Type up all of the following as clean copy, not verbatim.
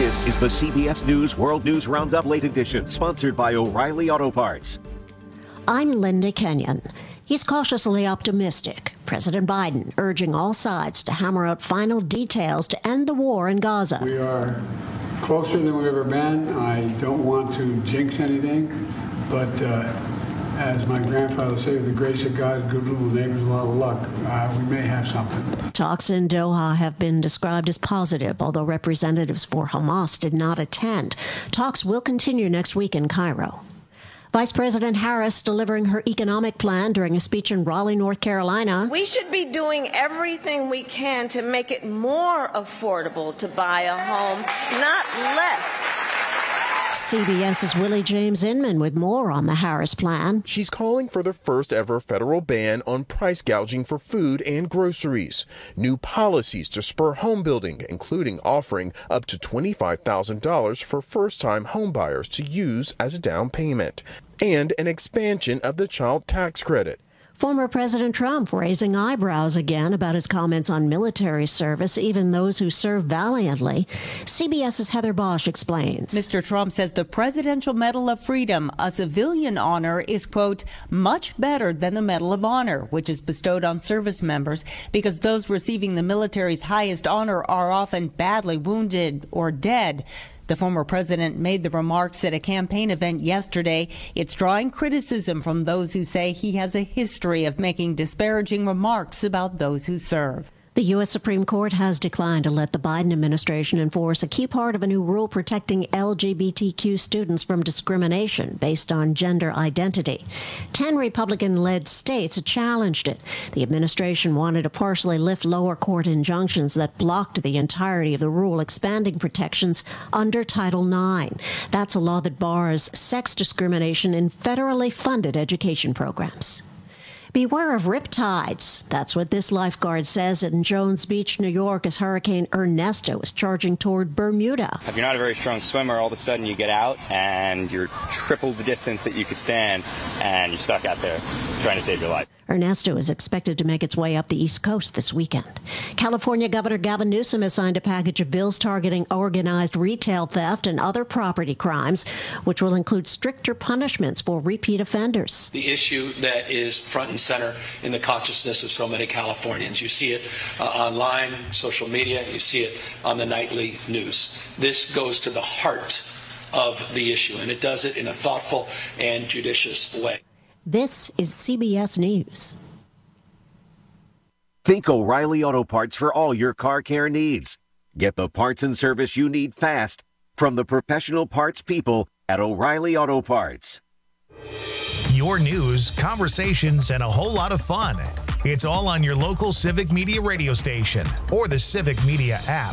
This is the CBS News World News Roundup Late Edition, sponsored by O'Reilly Auto Parts. I'm Linda Kenyon. He's cautiously optimistic. President Biden urging all sides to hammer out final details to end the war in Gaza. We are closer than we've ever been. I don't want to jinx anything, but as my grandfather would say, with the grace of God, good little neighbors, a lot of luck, we may have something. Talks in Doha have been described as positive, although representatives for Hamas did not attend. Talks will continue next week in Cairo. Vice President Harris delivering her economic plan during a speech in Raleigh, North Carolina. We should be doing everything we can to make it more affordable to buy a home, not less. CBS's Willie James Inman with more on the Harris plan. She's calling for the first ever federal ban on price gouging for food and groceries. New policies to spur home building, including offering up to $25,000 for first-time homebuyers to use as a down payment. And an expansion of the child tax credit. Former President Trump raising eyebrows again about his comments on military service, even those who serve valiantly. CBS's Heather Bosch explains. Mr. Trump says the Presidential Medal of Freedom, a civilian honor, is, quote, much better than the Medal of Honor, which is bestowed on service members, because those receiving the military's highest honor are often badly wounded or dead. The former president made the remarks at a campaign event yesterday. It's drawing criticism from those who say he has a history of making disparaging remarks about those who serve. The U.S. Supreme Court has declined to let the Biden administration enforce a key part of a new rule protecting LGBTQ students from discrimination based on gender identity. 10 Republican-led states challenged it. The administration wanted to partially lift lower court injunctions that blocked the entirety of the rule, expanding protections under Title IX. That's a law that bars sex discrimination in federally funded education programs. Beware of riptides. That's what this lifeguard says in Jones Beach, New York, as Hurricane Ernesto is charging toward Bermuda. If you're not a very strong swimmer, all of a sudden you get out and you're triple the distance that you could stand and you're stuck out there trying to save your life. Ernesto is expected to make its way up the East Coast this weekend. California Governor Gavin Newsom has signed a package of bills targeting organized retail theft and other property crimes, which will include stricter punishments for repeat offenders. The issue that is front and center in the consciousness of so many Californians. You see it online, social media, you see it on the nightly news. This goes to the heart of the issue, and it does it in a thoughtful and judicious way. This is CBS News. Think O'Reilly Auto Parts for all your car care needs. Get the parts and service you need fast from the professional parts people at O'Reilly Auto Parts. Your news, conversations, and a whole lot of fun. It's all on your local Civic Media radio station or the Civic Media app.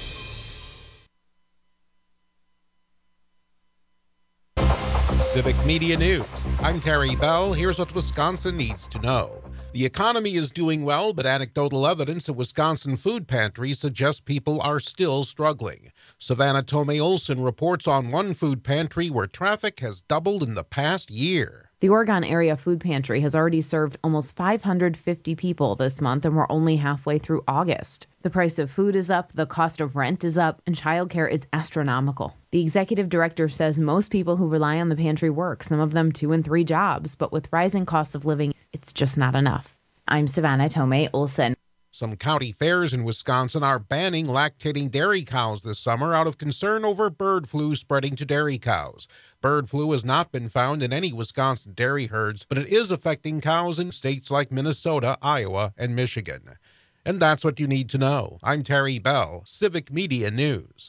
Civic Media News. I'm Terry Bell. Here's what Wisconsin needs to know. The economy is doing well, but anecdotal evidence at Wisconsin food pantries suggests people are still struggling. Savannah Tomei Olson reports on one food pantry where traffic has doubled in the past year. The Oregon Area Food Pantry has already served almost 550 people this month, and we're only halfway through August. The price of food is up, the cost of rent is up, and childcare is astronomical. The executive director says most people who rely on the pantry work, some of them 2 and 3 jobs, but with rising costs of living, it's just not enough. I'm Savannah Tomei Olson. Some county fairs in Wisconsin are banning lactating dairy cows this summer out of concern over bird flu spreading to dairy cows. Bird flu has not been found in any Wisconsin dairy herds, but it is affecting cows in states like Minnesota, Iowa, and Michigan. And that's what you need to know. I'm Terry Bell, Civic Media News.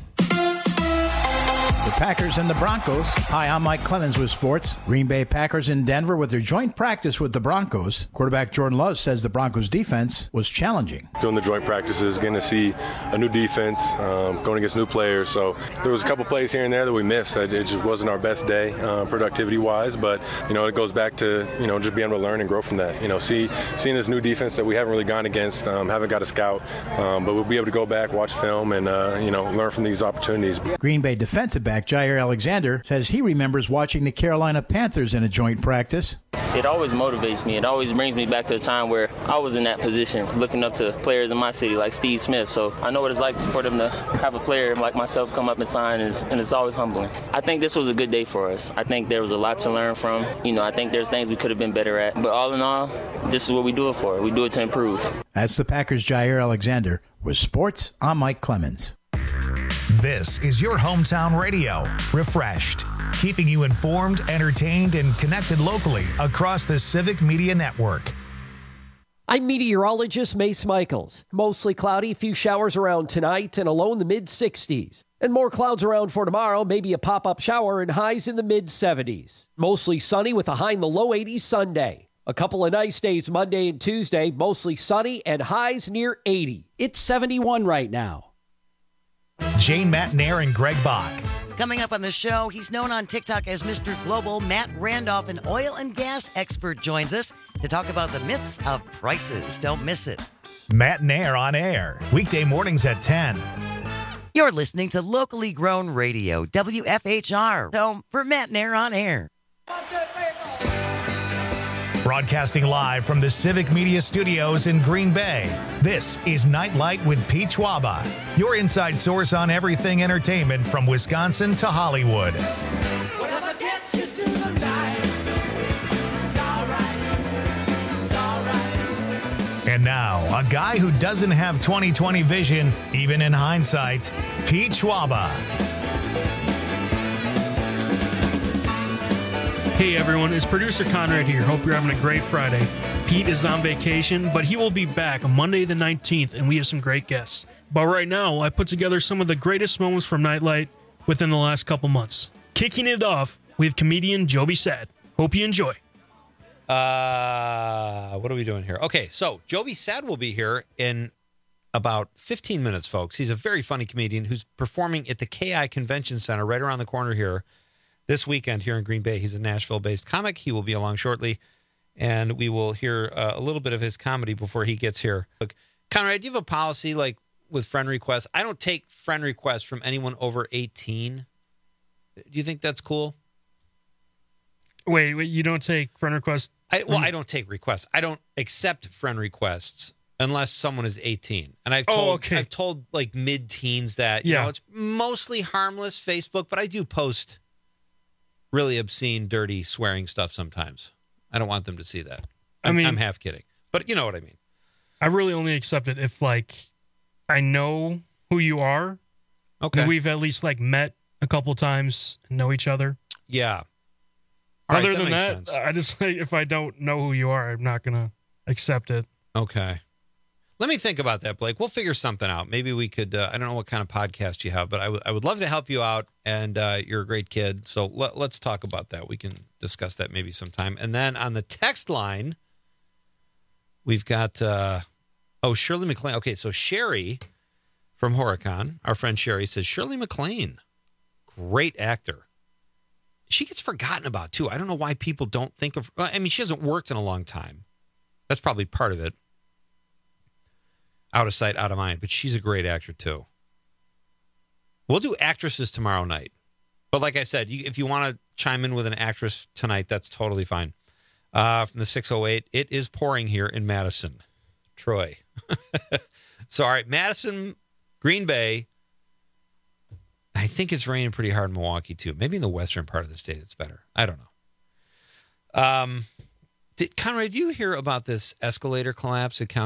The Packers and the Broncos. Hi, I'm Mike Clemens with sports. Green Bay Packers in Denver with their joint practice with the Broncos. Quarterback Jordan Love says the Broncos defense was challenging. Doing the joint practices, getting to see a new defense, going against new players. So there was a couple plays here and there that we missed. It just wasn't our best day productivity-wise, but, it goes back to, just being able to learn and grow from that. Seeing this new defense that we haven't really gone against, haven't got a scout, but we'll be able to go back, watch film, and, learn from these opportunities. Green Bay defensive back quarterback Jair Alexander says he remembers watching the Carolina Panthers in a joint practice. It always motivates me. It always brings me back to a time where I was in that position, looking up to players in my city like Steve Smith. So I know what it's like for them to have a player like myself come up and sign, and it's always humbling. I think this was a good day for us. I think there was a lot to learn from. I think there's things we could have been better at. But all in all, this is what we do it for. We do it to improve. That's the Packers' Jair Alexander. With sports, I'm Mike Clemens. This is your hometown radio, Refreshed, keeping you informed, entertained, and connected locally across the Civic Media Network. I'm meteorologist Mace Michaels. Mostly cloudy, few showers around tonight, and a low in the mid-60s. And more clouds around for tomorrow, maybe a pop-up shower and highs in the mid-70s. Mostly sunny with a high in the low 80s Sunday. A couple of nice days Monday and Tuesday, mostly sunny and highs near 80. It's 71 right now. Jane Matnair and Greg Bach. Coming up on the show, he's known on TikTok as Mr. Global. Matt Randolph, an oil and gas expert, joins us to talk about the myths of prices. Don't miss it. Matt Nair on air, weekday mornings at 10. You're listening to locally grown radio, WFHR, home for Matt Nair on air. Broadcasting live from the Civic Media Studios in Green Bay, this is Nightlight with Pete Schwaba, your inside source on everything entertainment from Wisconsin to Hollywood. Whatever gets you through the night, it's all right, it's all right. And now, a guy who doesn't have 20/20 vision, even in hindsight, Pete Schwaba. Hey everyone, it's producer Conrad here. Hope you're having a great Friday. Pete is on vacation, but he will be back Monday the 19th, and we have some great guests. But right now, I put together some of the greatest moments from Nightlight within the last couple months. Kicking it off, we have comedian Joby Sad. Hope you enjoy. What are we doing here? Okay, so Joby Sad will be here in about 15 minutes, folks. He's a very funny comedian who's performing at the KI Convention Center right around the corner here this weekend here in Green Bay. He's a Nashville-based comic. He will be along shortly, and we will hear a little bit of his comedy before he gets here. Look, Conrad, do you have a policy like with friend requests? I don't take friend requests from anyone over 18. Do you think that's cool? Wait, you don't take friend requests? I don't take requests. I don't accept friend requests unless someone is 18. And I've told like mid-teens that you know, it's mostly harmless Facebook, but I do post really obscene, dirty, swearing stuff sometimes. I don't want them to see that. I'm half kidding, but you know what I mean. I really only accept it if like I know who you are. Okay. And we've at least like met a couple times and know each other. Yeah. Other than that, I just like if I don't know who you are, I'm not gonna accept it. Okay. Let me think about that, Blake. We'll figure something out. Maybe we could, I don't know what kind of podcast you have, but I would love to help you out, and you're a great kid. So let's talk about that. We can discuss that maybe sometime. And then on the text line, we've got, Shirley MacLaine. Okay, so Sherry from Horicon, our friend Sherry, says, Shirley MacLaine, great actor. She gets forgotten about, too. I don't know why people don't think of, she hasn't worked in a long time. That's probably part of it. Out of sight, out of mind. But she's a great actor, too. We'll do actresses tomorrow night. But like I said, if you want to chime in with an actress tonight, that's totally fine. From the 608, it is pouring here in Madison. Troy. So, all right, Madison, Green Bay. I think it's raining pretty hard in Milwaukee, too. Maybe in the western part of the state it's better. I don't know. Conrad, did you hear about this escalator collapse at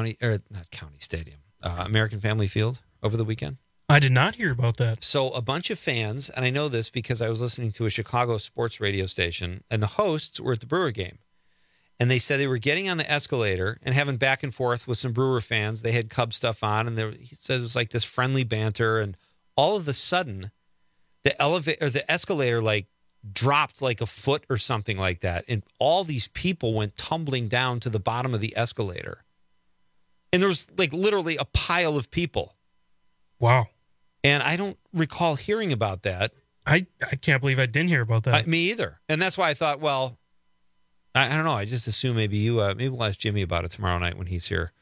American Family Field over the weekend? I did not hear about that. So a bunch of fans, and I know this because I was listening to a Chicago sports radio station, and the hosts were at the Brewer game. And they said they were getting on the escalator and having back and forth with some Brewer fans. They had Cub stuff on, and he said it was like this friendly banter. And all of a sudden, the escalator like dropped like a foot or something like that, and all these people went tumbling down to the bottom of the escalator, and there was like literally a pile of people. Wow. And I don't recall hearing about that. I can't believe I didn't hear about that. Me either. And that's why I thought, well, I don't know, I just assume maybe maybe we'll ask Jimmy about it tomorrow night when he's here.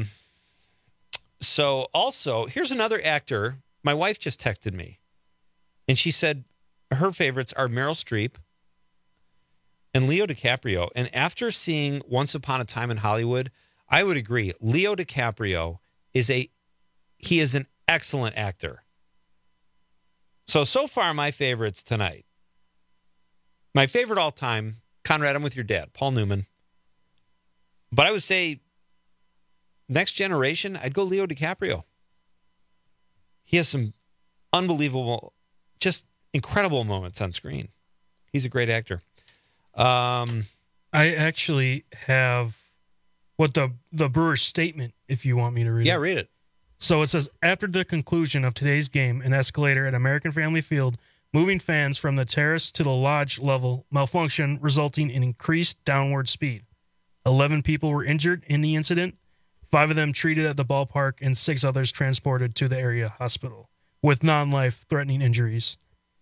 So also here's another actor. My wife just texted me. And she said her favorites are Meryl Streep and Leo DiCaprio. And after seeing Once Upon a Time in Hollywood, I would agree. Leo DiCaprio is an excellent actor. So far, my favorites tonight. My favorite all time, Conrad, I'm with your dad, Paul Newman. But I would say next generation, I'd go Leo DiCaprio. He has some unbelievable, just incredible moments on screen. He's a great actor. I actually have what the Brewers statement, if you want me to read it. Yeah, read it. So it says, after the conclusion of today's game, an escalator at American Family Field, moving fans from the terrace to the lodge level malfunction, resulting in increased downward speed. 11 people were injured in the incident, 5 of them treated at the ballpark, and 6 others transported to the area hospital with non-life-threatening injuries.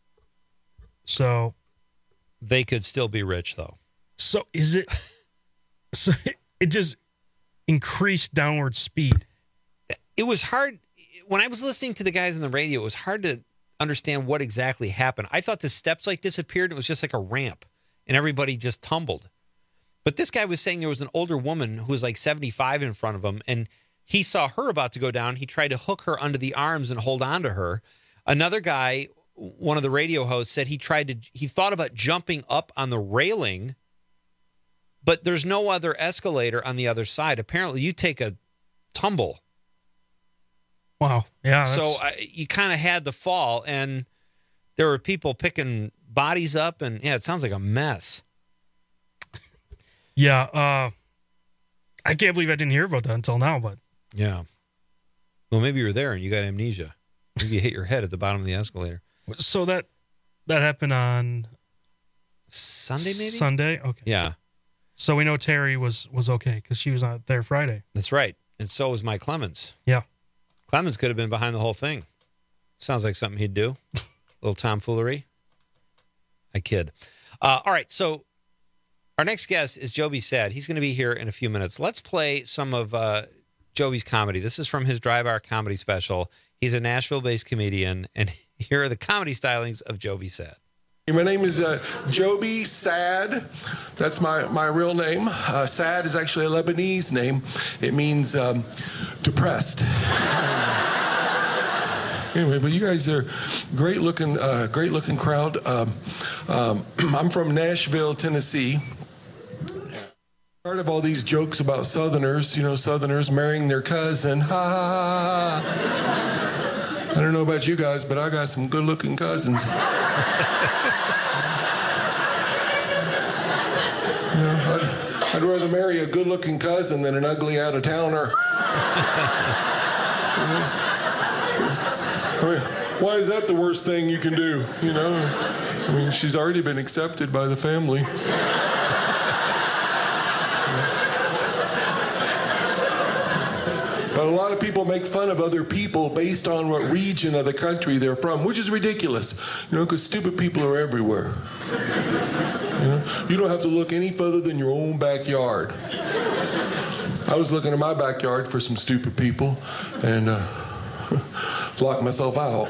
So they could still be rich, though. So is it? So it just increased downward speed. It was hard. When I was listening to the guys on the radio, it was hard to understand what exactly happened. I thought the steps disappeared. It was just like a ramp, and everybody just tumbled. But this guy was saying there was an older woman who was 75 in front of him, and he saw her about to go down. He tried to hook her under the arms and hold on to her. Another guy, one of the radio hosts, said he thought about jumping up on the railing, but there's no other escalator on the other side. Apparently, you take a tumble. Wow. Yeah. So you kind of had the fall, and there were people picking bodies up, and it sounds like a mess. Yeah. I can't believe I didn't hear about that until now, but. Yeah. Well, maybe you were there and you got amnesia. Maybe you hit your head at the bottom of the escalator. So that happened on Sunday, maybe? Sunday? Okay. Yeah. So we know Terry was okay because she was not there Friday. That's right. And so was Mike Clemens. Yeah. Clemens could have been behind the whole thing. Sounds like something he'd do. A little tomfoolery. I kid. All right. So our next guest is Joby Sad. He's going to be here in a few minutes. Let's play some of Joby's comedy. This is from his Dry Bar comedy special. He's a Nashville-based comedian, and here are the comedy stylings of Joby Sad. My name is Joby Sad. That's my real name. Sad is actually a Lebanese name. It means depressed. Anyway, but you guys are great looking crowd. I'm from Nashville, Tennessee. Part of all these jokes about Southerners, Southerners marrying their cousin. Ha ha ha. I don't know about you guys, but I got some good-looking cousins. I'd rather marry a good-looking cousin than an ugly out-of-towner. Why is that the worst thing you can do? She's already been accepted by the family. But a lot of people make fun of other people based on what region of the country they're from, which is ridiculous, because stupid people are everywhere. You don't have to look any further than your own backyard. I was looking in my backyard for some stupid people and locked myself out.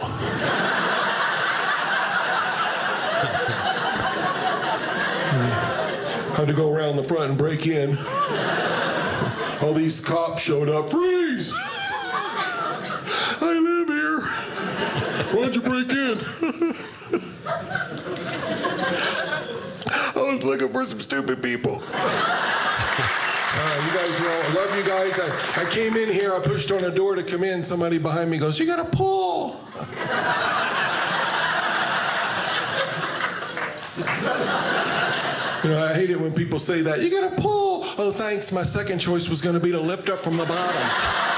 Had to go around the front and break in. All these cops showed up. Freeze! I live here. Why'd you break in? I was looking for some stupid people. You guys know, I love you guys. I came in here, I pushed on a door to come in. Somebody behind me goes, "You gotta pull." I hate it when people say that. You gotta pull. Oh, thanks. My second choice was gonna be to lift up from the bottom.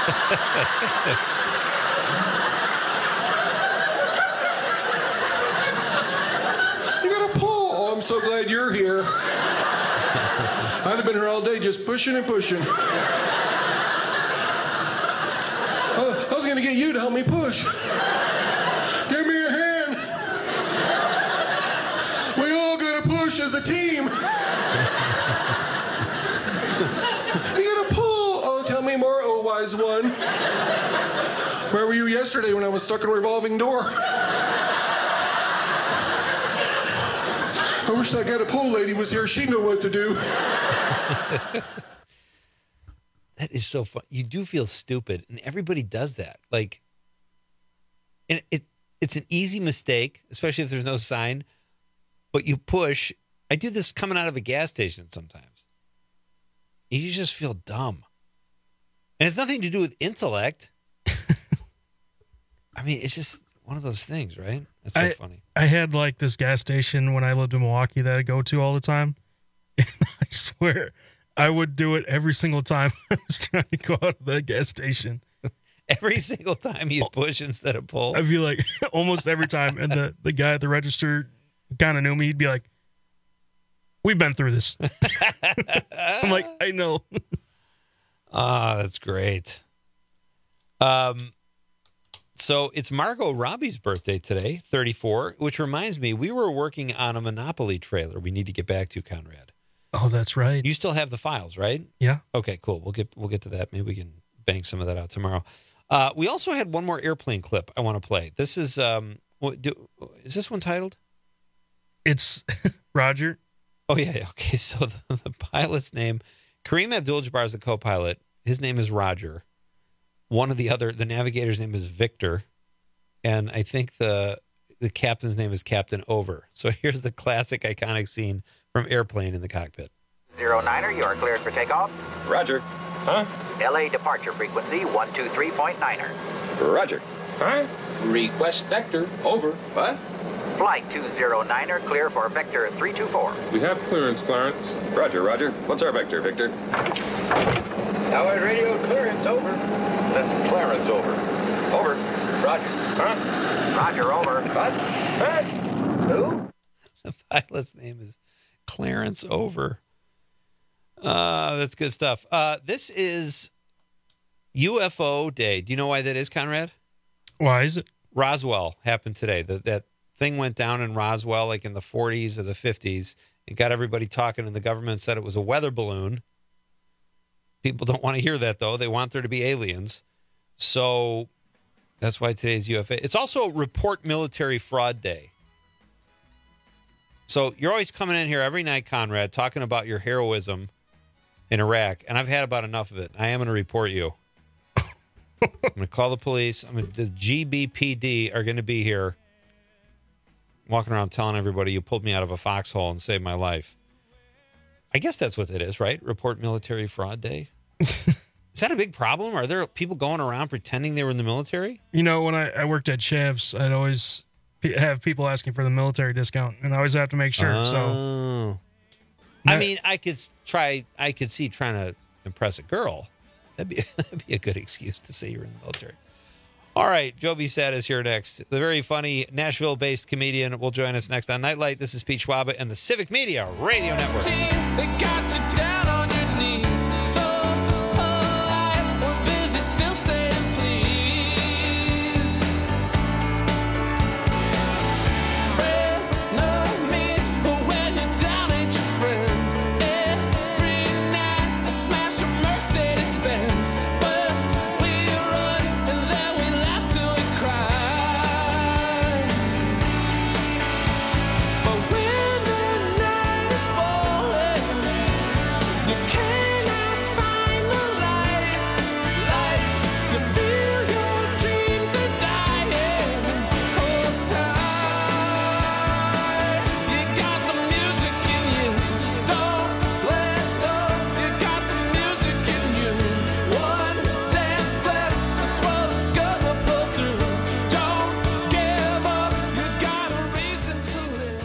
You gotta pull. Oh, I'm so glad you're here. I'd have been here all day just pushing and pushing. I was gonna get you to help me push. Give me a hand. We all gotta push as a team. You gotta pull. Oh, tell me more, oh wise one. Where were you yesterday when I was stuck in a revolving door? I wish that guy pool lady was here. She'd know what to do. That is so fun. You do feel stupid, and everybody does that. Like, and it's an easy mistake, especially if there's no sign, but you push. I do this coming out of a gas station sometimes. You just feel dumb. And it's nothing to do with intellect. I mean, it's just one of those things, right? That's so funny. I had like this gas station when I lived in Milwaukee that I go to all the time. And I swear, I would do it every single time I was trying to go out of that gas station. Every single time you push instead of pull? I feel like almost every time. And the guy at the register kind of knew me. He'd be like, we've been through this. I'm like, I know. That's great. So it's Margot Robbie's birthday today, 34, which reminds me, we were working on a Monopoly trailer we need to get back to, Conrad. Oh, that's right. You still have the files, right? Yeah. Okay, cool. We'll get to that. Maybe we can bang some of that out tomorrow. We also had one more airplane clip I want to play. This is is this one titled? It's Roger. Oh yeah. Okay. So the pilot's name, Kareem Abdul-Jabbar is the co-pilot. His name is Roger. The navigator's name is Victor, and I think the captain's name is Captain Over. So here's the classic, iconic scene from Airplane in the cockpit. 09er, you are cleared for takeoff. Roger. Huh? LA departure frequency 123.9er. Roger. Huh? Request vector. Over. What? Flight 209er, clear for vector 324. We have clearance, Clarence. Roger, Roger. What's our vector, Victor? Tower radio clearance, over. That's Clarence, over. Over. Roger. Huh? Roger, over. What? What? Who? The pilot's name is Clarence Over. That's good stuff. This is UFO Day. Do you know why that is, Conrad? Why is it? Roswell happened today. That thing went down in Roswell like in the 40s or the 50s. It got everybody talking, and the government said it was a weather balloon. People don't want to hear that, though. They want there to be aliens. So that's why today's UFO. It's also Report Military Fraud Day. So you're always coming in here every night, Conrad, talking about your heroism in Iraq, and I've had about enough of it. I am going to report you. I'm going to call the police. The GBPD are going to be here walking around telling everybody you pulled me out of a foxhole and saved my life. I guess that's what it is, right? Report Military Fraud Day. Is that a big problem? Are there people going around pretending they were in the military? You know, when I worked at Chavs, I'd always have people asking for the military discount, and I always have to make sure. So, I mean, I could see trying to impress a girl. That'd be a good excuse to say you're in the military. All right, Joby Sad is here next. The very funny Nashville-based comedian will join us next on Nightlight. This is Pete Schwaba and the Civic Media Radio Network. They got you down on your knees. So polite, we're busy still saying please. Enemies, but when you're down, ain't your friend. Every night, I smash a Mercedes-Benz. First we run, and then we laugh till we cry. But when the night is falling, you cannot find the light. You feel your dreams are dying. Hold tight. You got the music in you. Don't let go. You got the music in you. One dance left. This world is gonna pull through. Don't give up. You got a reason to live.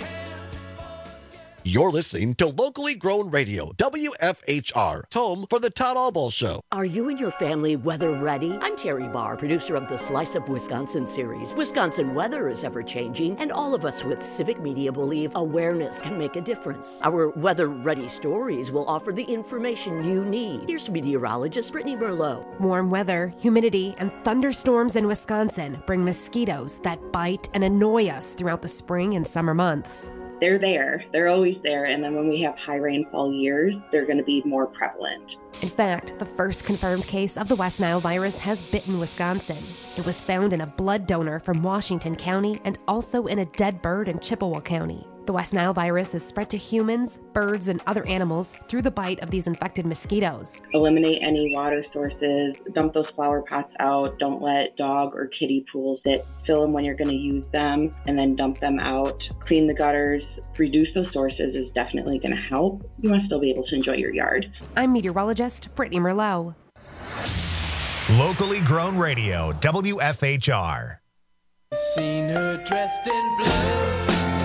You're listening to locally grown radio, WFHR, home for the Todd Albaugh Show. Are you and your family weather ready? I'm Terry Barr, producer of the Slice of Wisconsin series. Wisconsin weather is ever changing, and all of us with Civic Media believe awareness can make a difference. Our weather ready stories will offer the information you need. Here's meteorologist Brittany Merlot. Warm weather, humidity, and thunderstorms in Wisconsin bring mosquitoes that bite and annoy us throughout the spring and summer months. They're there. They're always there. And then when we have high rainfall years, they're going to be more prevalent. In fact, the first confirmed case of the West Nile virus has bitten Wisconsin. It was found in a blood donor from Washington County and also in a dead bird in Chippewa County. The West Nile virus is spread to humans, birds, and other animals through the bite of these infected mosquitoes. Eliminate any water sources, dump those flower pots out, don't let dog or kitty pools sit, fill them when you're going to use them, and then dump them out. Clean the gutters, reduce those sources is definitely going to help. You want to still be able to enjoy your yard. I'm meteorologist Brittany Merlot. Locally grown radio, WFHR. Seen her dressed in blue.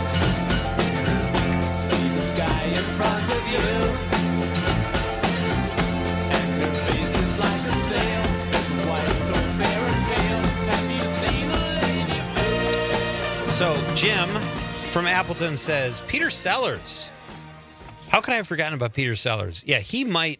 See the sky in front of you. And her face is like a sail, spinning white, so fair and pale. Have you seen a lady? So Jim from Appleton says, Peter Sellers. How could I have forgotten about Peter Sellers? Yeah, he might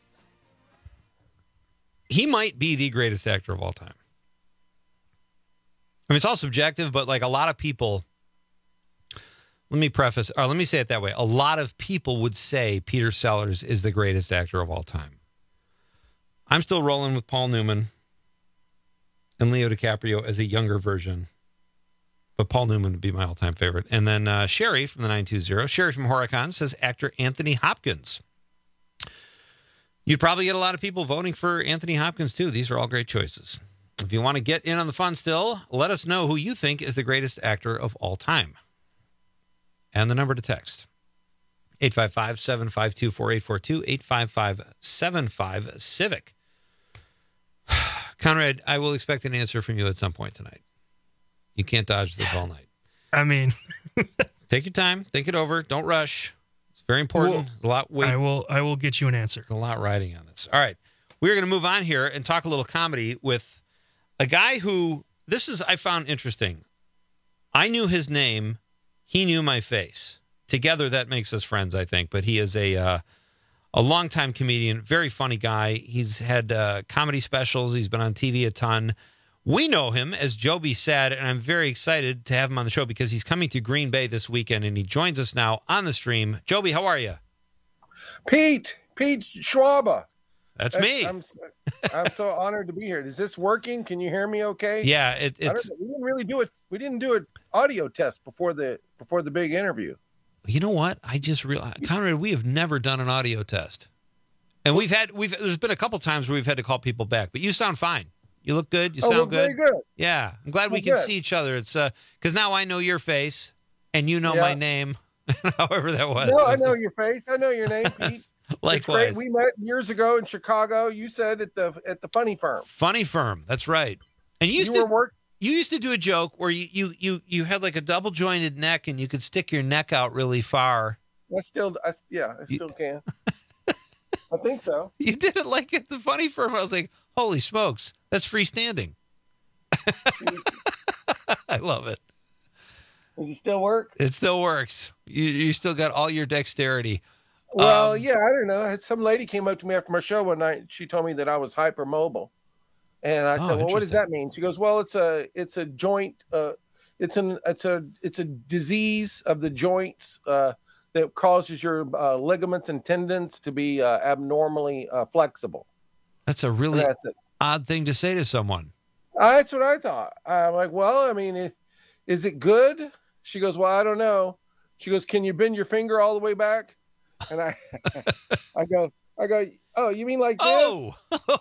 be the greatest actor of all time. I mean, it's all subjective, but like a lot of people, let me say it that way. A lot of people would say Peter Sellers is the greatest actor of all time. I'm still rolling with Paul Newman and Leo DiCaprio as a younger version, but Paul Newman would be my all-time favorite. And then Sherry from the 920, Sherry from Horicon says actor Anthony Hopkins. You'd probably get a lot of people voting for Anthony Hopkins, too. These are all great choices. If you want to get in on the fun still, let us know who you think is the greatest actor of all time. And the number to text, 855-752-4842, 855-75-CIVIC. Conrad, I will expect an answer from you at some point tonight. You can't dodge this all night. I mean... Take your time. Think it over. Don't rush. It's very important. A lot weight. I will get you an answer. There's a lot riding on this. All right. We're going to move on here and talk a little comedy with a guy who, I found interesting. I knew his name. He knew my face. Together, that makes us friends, I think. But he is a longtime comedian, very funny guy. He's had comedy specials. He's been on TV a ton. We know him as Joby Sad, and I'm very excited to have him on the show because he's coming to Green Bay this weekend, and he joins us now on the stream. Joby, how are you? Pete Schwaba. That's me. I'm so honored to be here. Is this working? Can you hear me okay? Yeah, we didn't really do it. We didn't do an audio test before the big interview. You know what? I just realized, Conrad, we have never done an audio test. And there's been a couple times where we've had to call people back, but you sound fine. You look good. You sound good. Very good. Yeah. I'm glad we can see each other. It's because now I know your face and you know my name, however that was. No, I know your face. I know your name, Pete. Likewise. We met years ago in Chicago. You said at the Funny Firm. Funny Firm. That's right. And you used to do a joke where you had like a double jointed neck and you could stick your neck out really far. I still can. I think so. You did it like at the Funny Firm. I was like, holy smokes, that's freestanding. I love it. Does it still work? It still works. You still got all your dexterity. Well, yeah, I don't know. Some lady came up to me after my show one night. She told me that I was hypermobile, and I said, "Well, what does that mean?" She goes, "Well, it's a joint. It's a disease of the joints that causes your ligaments and tendons to be abnormally flexible." That's a really odd thing to say to someone. That's what I thought. I'm like, well, I mean, is it good? She goes, well, I don't know. She goes, can you bend your finger all the way back? And I go, oh, you mean like this? Oh.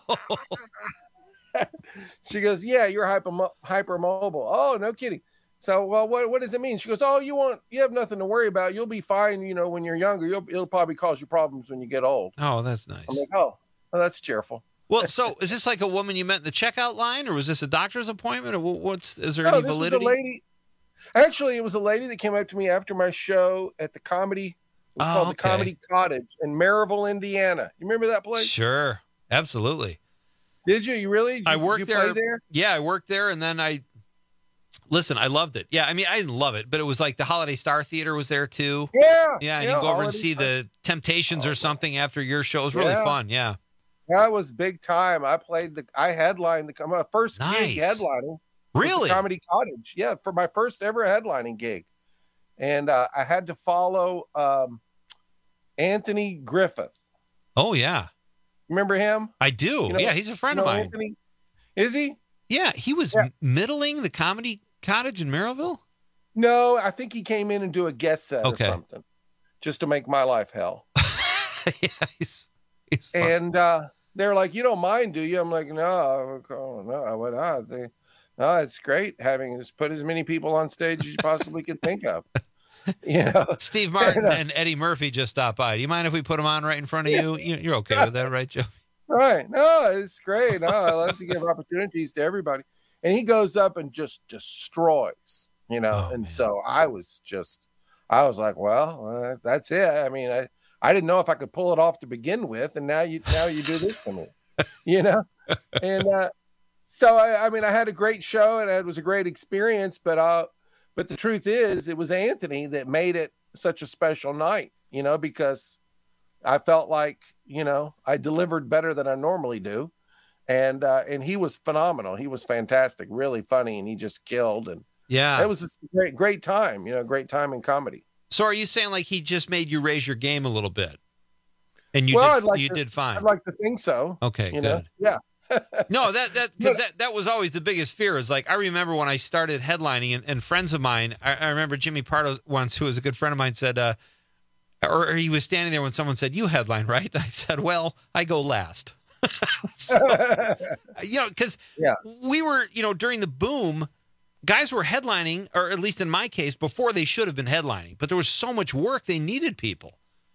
She goes, yeah, you're hypermobile. Oh, no kidding. So, well, what does it mean? She goes, oh, you have nothing to worry about. You'll be fine. You know, when you're younger, it'll probably cause you problems when you get old. Oh, that's nice. I'm like, oh, that's cheerful. Well, so is this like a woman you met in the checkout line, or was this a doctor's appointment, or is there any validity? Was a lady. Actually, it was a lady that came up to me after my show at the comedy. It was called the Comedy Cottage in Maryville, Indiana. You remember that place? Sure, absolutely. Did you? You really? I worked there. Play there. Yeah, I worked there, and then I loved it. Yeah, I mean, I didn't love it, but it was like the Holiday Star Theater was there too. Yeah, and you go over and see the Temptations or something after your show. It was really fun. Yeah. That was big time. I headlined my first gig headlining. Really? Comedy Cottage. Yeah, for my first ever headlining gig. And I had to follow Anthony Griffith. Oh, yeah. Remember him? I do. Yeah, he's a friend of mine. Anthony? Is he? Yeah, he was middling the Comedy Cottage in Maryville. No, I think he came in and do a guest set Okay. or something, just to make my life hell. Yeah, he's fun. And they're like, "You don't mind, do you?" I'm like, "No, what? No, it's great having just put as many people on stage as you possibly could think of." You know, Steve Martin and Eddie Murphy just stopped by. Do you mind if we put them on right in front of you? You're okay with that, right, Joe? Right? No, it's great. No, I love to give opportunities to everybody. And he goes up and just destroys, you know. Oh, and so I was like, well, that's it. I mean, I didn't know if I could pull it off to begin with, and now you do this to me, you know. And so I mean, I had a great show and it was a great experience, but the truth is, it was Anthony that made it such a special night, you know, because I felt like, you know, I delivered better than I normally do. And he was phenomenal. He was fantastic, really funny, and he just killed. And Yeah. it was a great time, you know, great time in comedy. So are you saying like he just made you raise your game a little bit? And you did fine. I'd like to think so. Okay, you good. know? Yeah. No, that was always the biggest fear. Is like I remember when I started headlining, and friends of mine. I remember Jimmy Pardo once, who was a good friend of mine, said, or he was standing there when someone said, "You headline, right?" I said, "Well, I go last." So, you know, because we were, you know, during the boom, guys were headlining, or at least in my case, before they should have been headlining. But there was so much work; they needed people.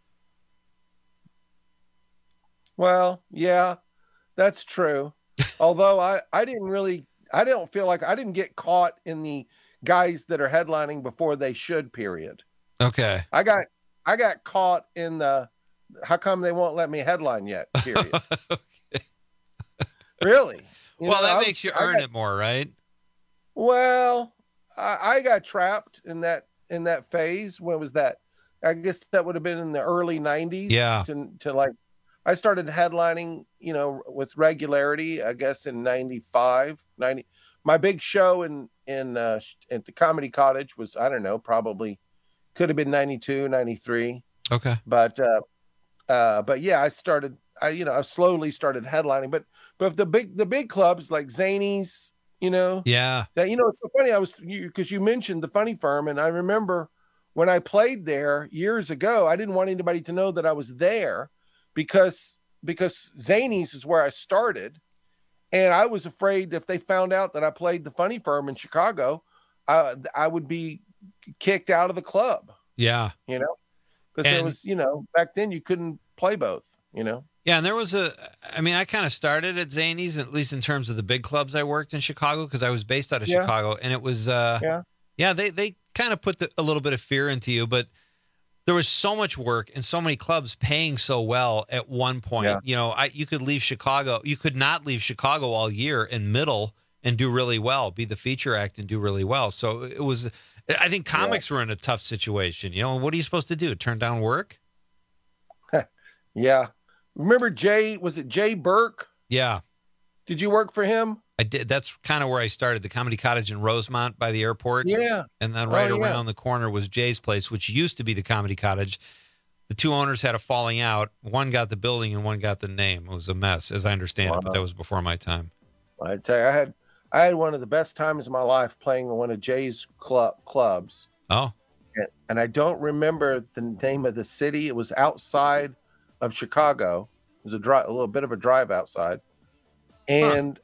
Well, yeah. That's true. Although I don't feel like I didn't get caught in the guys that are headlining before they should, period. Okay. I got caught in the how come they won't let me headline yet, period. Okay. Really? Well, that makes you earn it more, right? Well, I got trapped in that phase. When was that? I guess that would have been in the early 90s. Yeah. To like, I started headlining, you know, with regularity, I guess in 95, 90. My big show at the Comedy Cottage was, I don't know, probably could have been 92, 93. Okay. But yeah, I slowly started headlining, but the big clubs like Zanies, you know, that, you know, it's so funny. Because you mentioned the Funny Firm, and I remember when I played there years ago, I didn't want anybody to know that I was there. Because Zanies is where I started, and I was afraid if they found out that I played the Funny Firm in Chicago, I would be kicked out of the club. Yeah, you know, because there was, you know, back then you couldn't play both. You know. Yeah, and there was I kind of started at Zanies, at least in terms of the big clubs I worked in Chicago, because I was based out of Chicago, and it was they kind of put a little bit of fear into you, but there was so much work and so many clubs paying so well at one point. Yeah. You know, you could leave Chicago. You could not leave Chicago all year in middle and do really well, be the feature act and do really well. So it was, I think comics were in a tough situation. You know, what are you supposed to do? Turn down work? Yeah. Remember was it Jay Burke? Yeah. Did you work for him? I did. That's kind of where I started, the Comedy Cottage in Rosemont by the airport. Yeah. And then right around the corner was Jay's place, which used to be the Comedy Cottage. The two owners had a falling out. One got the building and one got the name. It was a mess, as I understand it, but that was before my time. I tell you, I had one of the best times of my life playing one of Jay's clubs. Oh. And I don't remember the name of the city. It was outside of Chicago. It was a little bit of a drive outside. And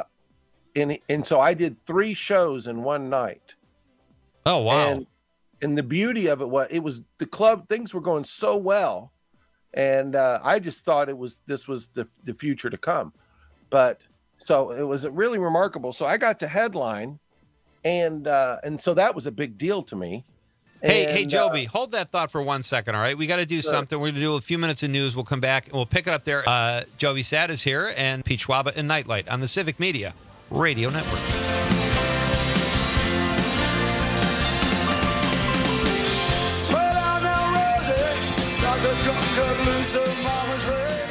and so I did 3 shows in one night. Oh, wow. And the beauty of it was the club, things were going so well. And I just thought this was the future to come. But so it was really remarkable. So I got to headline, and so that was a big deal to me. Hey, Joby, hold that thought for 1 second, all right? We got to do something. We're going to do a few minutes of news. We'll come back, and we'll pick it up there. Joby Sad is here, and Pete Schwaba and Nightlight on the Civic Media Radio Network. Sweat out now, Rosie. Dr. Drunk cut loose her mama's red.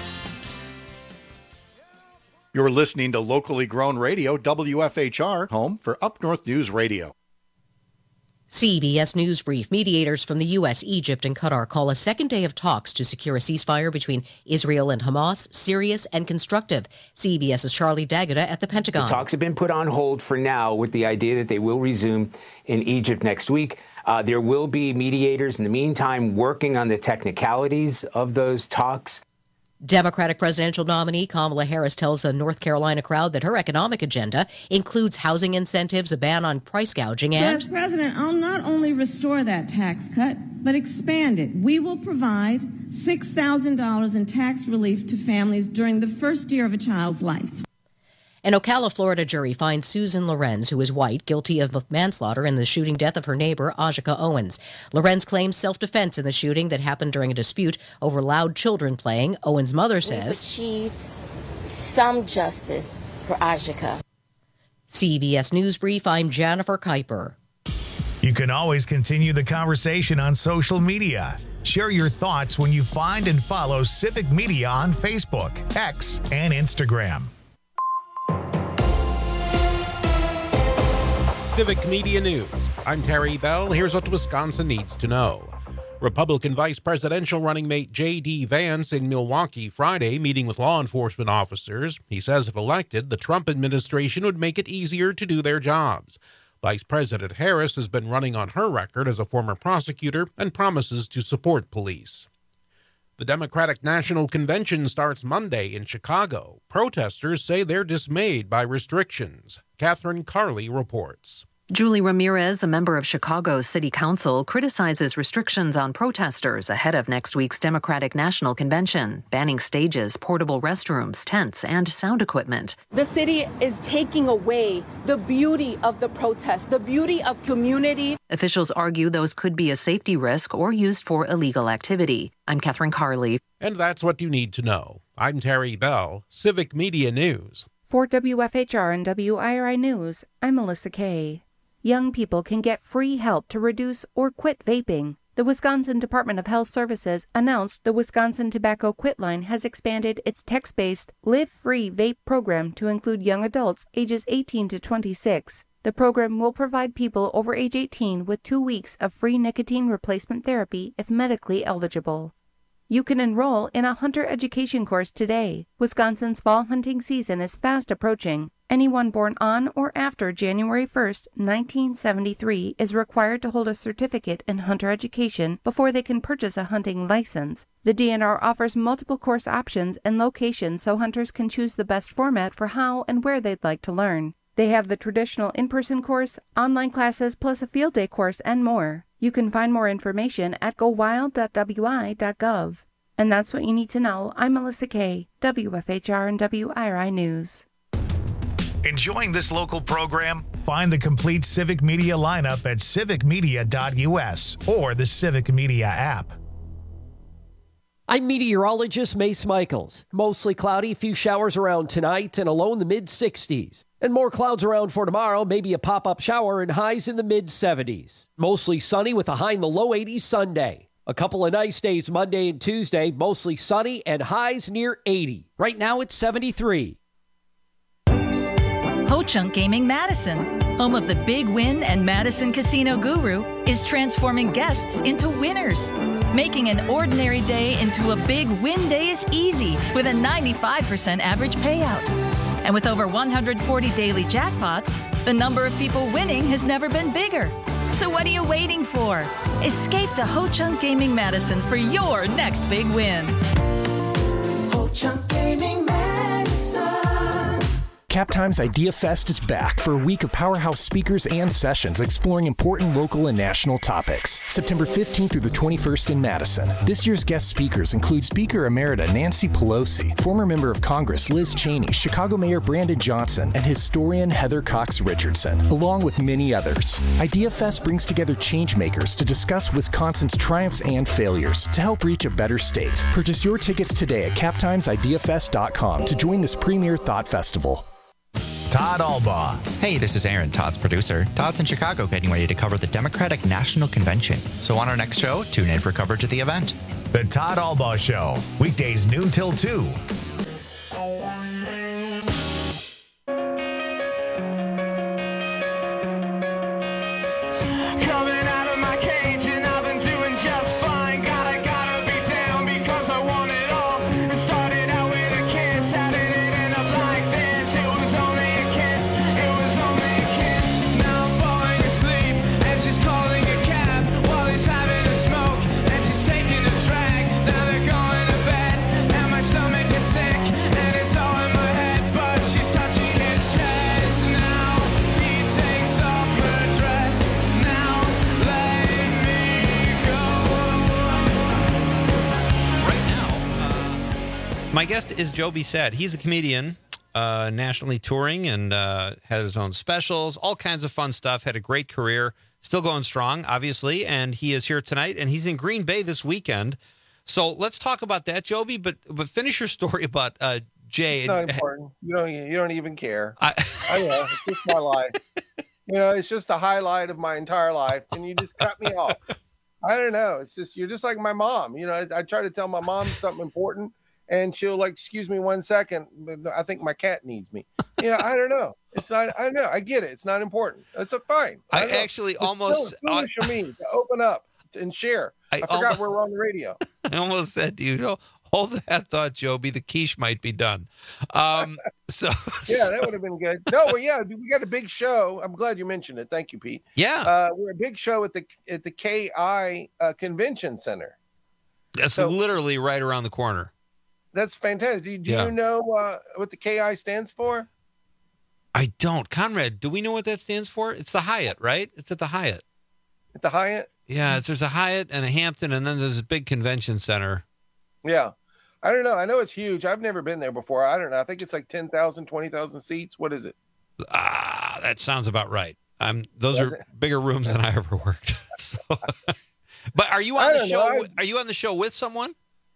You're listening to locally grown radio, WFHR, home for Up North News Radio. CBS News Brief. Mediators from the U.S., Egypt, and Qatar call a second day of talks to secure a ceasefire between Israel and Hamas serious and constructive. CBS's Charlie D'Agata at the Pentagon. The talks have been put on hold for now with the idea that they will resume in Egypt next week. There will be mediators in the meantime working on the technicalities of those talks. Democratic presidential nominee Kamala Harris tells a North Carolina crowd that her economic agenda includes housing incentives, a ban on price gouging, and... As president, I'll not only restore that tax cut, but expand it. We will provide $6,000 in tax relief to families during the first year of a child's life. An Ocala, Florida jury finds Susan Lorenz, who is white, guilty of manslaughter in the shooting death of her neighbor, Ajika Owens. Lorenz claims self-defense in the shooting that happened during a dispute over loud children playing. Owens' mother says... We've achieved some justice for Ajika. CBS News Brief, I'm Jennifer Kuiper. You can always continue the conversation on social media. Share your thoughts when you find and follow Civic Media on Facebook, X, and Instagram. Civic Media News. I'm Terry Bell. Here's what Wisconsin needs to know. Republican vice presidential running mate J.D. Vance in Milwaukee Friday meeting with law enforcement officers. He says if elected, the Trump administration would make it easier to do their jobs. Vice President Harris has been running on her record as a former prosecutor and promises to support police. The Democratic National Convention starts Monday in Chicago. Protesters say they're dismayed by restrictions. Catherine Carley reports. Julie Ramirez, a member of Chicago's City Council, criticizes restrictions on protesters ahead of next week's Democratic National Convention, banning stages, portable restrooms, tents, and sound equipment. The city is taking away the beauty of the protest, the beauty of community. Officials argue those could be a safety risk or used for illegal activity. I'm Catherine Carley. And that's what you need to know. I'm Terry Bell, Civic Media News. For WFHR and WIRI News, I'm Melissa Kay. Young people can get free help to reduce or quit vaping. The Wisconsin Department of Health Services announced the Wisconsin Tobacco Quit Line has expanded its text-based Live Free Vape program to include young adults ages 18 to 26. The program will provide people over age 18 with 2 weeks of free nicotine replacement therapy if medically eligible. You can enroll in a hunter education course today. Wisconsin's fall hunting season is fast approaching. Anyone born on or after January 1st, 1973 is required to hold a certificate in hunter education before they can purchase a hunting license. The DNR offers multiple course options and locations so hunters can choose the best format for how and where they'd like to learn. They have the traditional in-person course, online classes, plus a field day course, and more. You can find more information at gowild.wi.gov. And that's what you need to know. I'm Melissa Kay, WFHR and WIRI News. Enjoying this local program? Find the complete Civic Media lineup at civicmedia.us or the Civic Media app. I'm meteorologist Mace Michaels. Mostly cloudy, few showers around tonight and a low in the mid-60s. And more clouds around for tomorrow, maybe a pop-up shower and highs in the mid-70s. Mostly sunny with a high in the low 80s Sunday. A couple of nice days Monday and Tuesday, mostly sunny and highs near 80. Right now it's 73. Ho-Chunk Gaming Madison, home of the Big Win and Madison Casino Guru, is transforming guests into winners. Making an ordinary day into a big win day is easy with a 95% average payout. And with over 140 daily jackpots, the number of people winning has never been bigger. So what are you waiting for? Escape to Ho-Chunk Gaming Madison for your next big win. Ho-Chunk Gaming Madison. CapTimes Idea Fest is back for a week of powerhouse speakers and sessions exploring important local and national topics. September 15th through the 21st in Madison. This year's guest speakers include Speaker Emerita Nancy Pelosi, former member of Congress Liz Cheney, Chicago Mayor Brandon Johnson, and historian Heather Cox Richardson, along with many others. Idea Fest brings together changemakers to discuss Wisconsin's triumphs and failures to help reach a better state. Purchase your tickets today at captimesideafest.com to join this premier thought festival. Todd Albaugh. Hey, this is Aaron, Todd's producer. Todd's in Chicago getting ready to cover the Democratic National Convention. So on our next show, tune in for coverage of the event. The Todd Albaugh Show, weekdays noon till 2. Coming My guest is Joby Sad. He's a comedian, nationally touring, and had his own specials, all kinds of fun stuff. Had a great career, still going strong, obviously. And he is here tonight, and he's in Green Bay this weekend. So let's talk about that, Joby. But finish your story about Jay. It's not important. You don't even care. I know. It's just my life. It's just the highlight of my entire life, and you just cut me off. I don't know. It's just you're just like my mom. I try to tell my mom something important, and she'll excuse me 1 second. I think my cat needs me. I don't know. It's not. I know. I get it. It's not important. It's fine. I actually it's almost foolish of me to open up and share. I forgot we're on the radio. I almost said to you, hold that thought, Joby. The quiche might be done. That would have been good. No, well, yeah, we got a big show. I'm glad you mentioned it. Thank you, Pete. Yeah, we're a big show at the KI Convention Center. That's literally right around the corner. That's fantastic. Do you know what the KI stands for? I don't. Conrad, do we know what that stands for? It's the Hyatt, right? It's at the Hyatt. At the Hyatt? Yeah, there's a Hyatt and a Hampton, and then there's a big convention center. Yeah. I don't know. I know it's huge. I've never been there before. I don't know. I think it's like 10,000, 20,000 seats. What is it? That sounds about right. Those are bigger rooms than I ever worked. So. But are you on the show? Are you on the show with someone?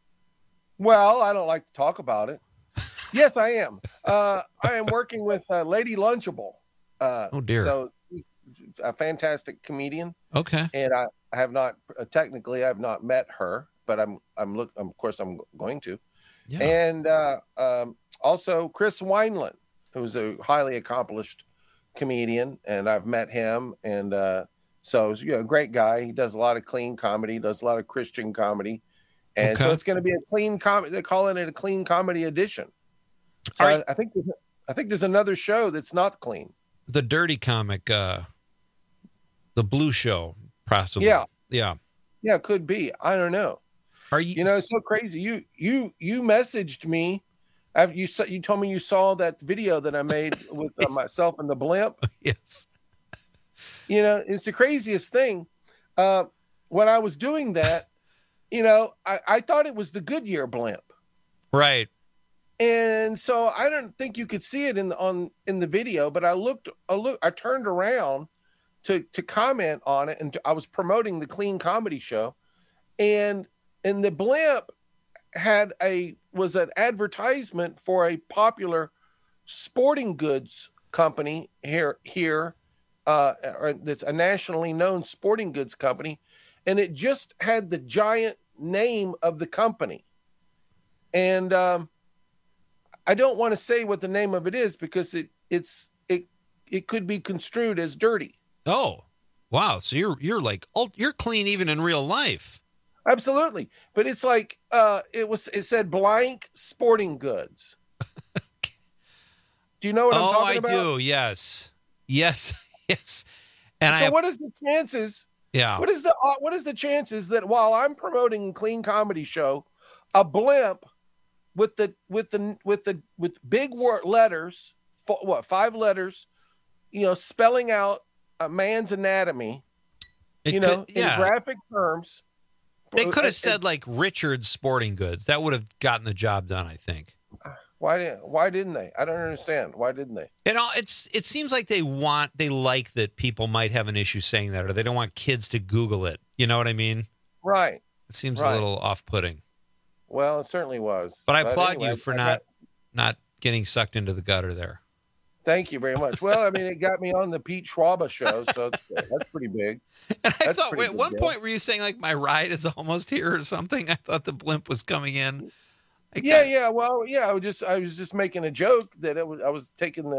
Well, I don't like to talk about it. Yes, I am. I am working with Lady Lunchable. Oh dear. So she's a fantastic comedian. Okay. And I have not technically I've not met her, but I'm of course I'm going to. Yeah. And also Chris Wineland, who's a highly accomplished comedian, and I've met him, and so a great guy. He does a lot of clean comedy, does a lot of Christian comedy. And so it's going to be a clean comedy. They're calling it a clean comedy edition. So I think there's another show that's not clean. The Dirty Comic, the Blue Show, possibly. Yeah, could be. I don't know. Are you? It's so crazy. You messaged me. You told me you saw that video that I made with myself and the blimp. Yes. It's the craziest thing. When I was doing that, I thought it was the Goodyear blimp. Right. And so I don't think you could see it in the video, but I turned around to comment on it, and I was promoting the Clean Comedy Show, and the blimp was an advertisement for a popular sporting goods company here that's a nationally known sporting goods company, and it just had the giant name of the company, and I don't want to say what the name of it is because it could be construed as dirty. Oh, wow! So you're clean even in real life. Absolutely, but it's like it said blank sporting goods. Do you know what I'm talking about? Oh, I do. Yes. And so, what is the chances? Yeah. What is the chances that while I'm promoting a Clean Comedy Show, a blimp with big letters, 5 letters, spelling out a man's anatomy, in graphic terms. They could have said like Richard's Sporting Goods. That would have gotten the job done, I think. Why didn't they? I don't understand. Why didn't they? It seems like they like that people might have an issue saying that, or they don't want kids to Google it. You know what I mean? Right. It seems a little off-putting. Well, it certainly was. But I applaud you for not getting sucked into the gutter there. Thank you very much. Well, I mean, it got me on the Pete Schwaba show, so that's pretty big. And I thought, at one point, were you saying like my ride is almost here or something? I thought the blimp was coming in. Well, I was just making a joke that I was taking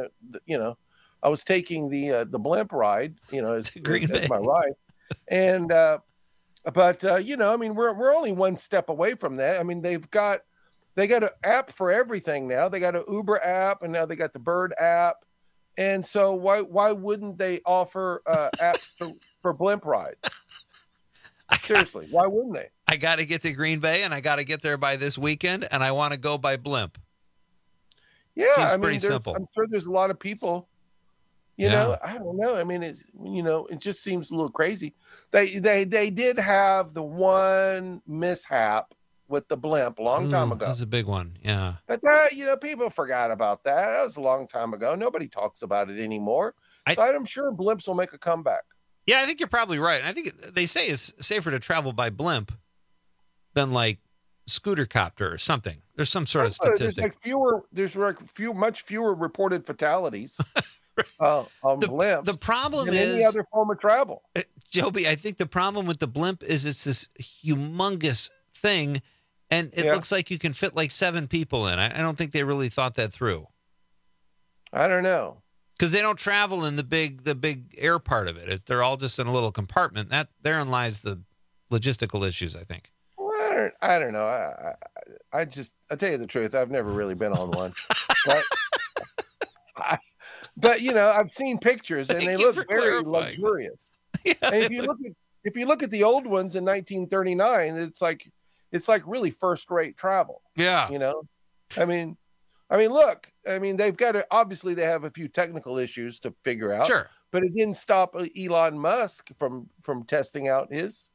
the blimp ride, as my ride, and but I mean, we're only one step away from that. I mean, they got an app for everything now. They got an Uber app, and now they got the Bird app, and so why wouldn't they offer apps for blimp rides? Seriously, why wouldn't they? I got to get to Green Bay, and I got to get there by this weekend, and I want to go by blimp. Yeah, I mean, simple. I'm sure there's a lot of people. I don't know. I mean, it's it just seems a little crazy. They did have the one mishap with the blimp a long time ago. That's a big one. Yeah. But people forgot about that. That was a long time ago. Nobody talks about it anymore. So I'm sure blimps will make a comeback. Yeah, I think you're probably right. I think they say it's safer to travel by blimp than like scooter copter or something. There's some sort of statistic. There's much fewer reported fatalities on blimps. The problem than is any other form of travel. Joby, I think the problem with the blimp is it's this humongous thing, and it looks like you can fit like 7 people in. I don't think they really thought that through. I don't know. Because they don't travel in the big air part of it. They're all just in a little compartment. Therein lies the logistical issues, I think. Well, I don't know. I tell you the truth, I've never really been on one. But I've seen pictures and they look very luxurious. Yeah. And if you look at the old ones in 1939, it's like really first-rate travel. Yeah. Look, they've got to, obviously they have a few technical issues to figure out. Sure. But it didn't stop Elon Musk from testing out his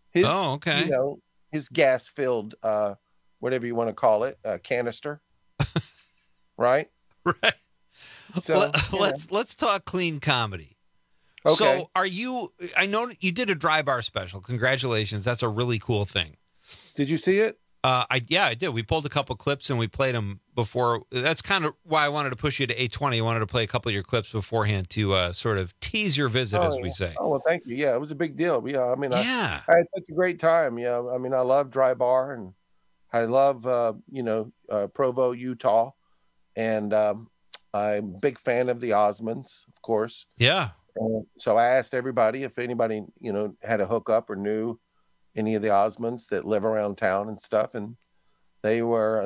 his gas-filled whatever you want to call it, canister. Right? Right. So let's talk clean comedy. Okay. So I know you did a dry bar special. Congratulations. That's a really cool thing. Did you see it? I did. We pulled a couple clips and we played them before. That's kind of why I wanted to push you to 820. I wanted to play a couple of your clips beforehand to sort of tease your visit, as we say. Oh, well, thank you. Yeah, it was a big deal. Yeah, I yeah. I had such a great time. Yeah, I love dry bar and I love, Provo, Utah. And I'm a big fan of the Osmonds, of course. Yeah. So I asked everybody if anybody, had a hookup or knew any of the Osmonds that live around town and stuff. And they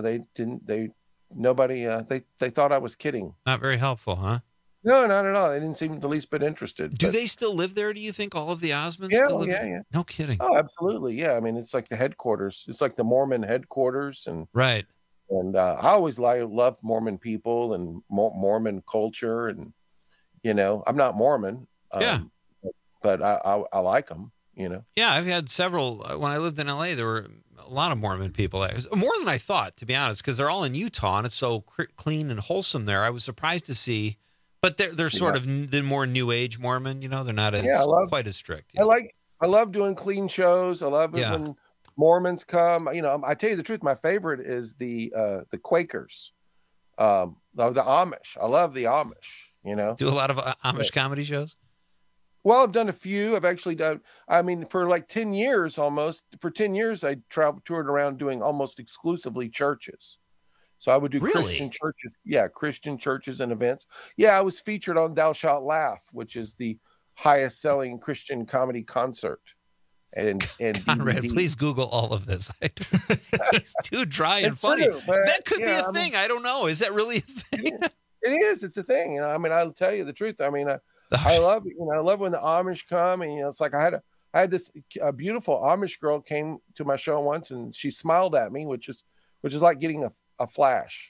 thought I was kidding. Not very helpful, huh? No, not at all. They didn't seem the least bit interested. Do they still live there, do you think, all of the Osmonds Yeah, still live yeah, there? yeah. No kidding. Oh, absolutely. Yeah. It's like the headquarters. It's like the Mormon headquarters. And right. And I always loved Mormon people and Mormon culture. And, I'm not Mormon. But I like them, Yeah, I've had several. When I lived in L.A., there were a lot of Mormon people there. More than I thought, to be honest, because they're all in Utah, and it's so clean and wholesome there. I was surprised to see. But they're sort of the more New Age Mormon, they're not quite as strict. I love doing clean shows. I love it when Mormons come. I tell you the truth, my favorite is the Quakers, the Amish. I love the Amish. Do a lot of Amish comedy shows. Well, I've done a few. I've actually done. For like 10 years almost. For 10 years, I toured around doing almost exclusively churches. So I would do Christian churches. Yeah, Christian churches and events. Yeah, I was featured on Thou Shalt Laugh, which is the highest selling Christian comedy concert. And Conrad, please Google all of this. He's too dry and funny. True, that could be a thing. I don't know. Is that really a thing? It is. It's a thing. I'll tell you the truth. I love I love when the Amish come, and it's like I had this beautiful Amish girl came to my show once, and she smiled at me, which is like getting a flash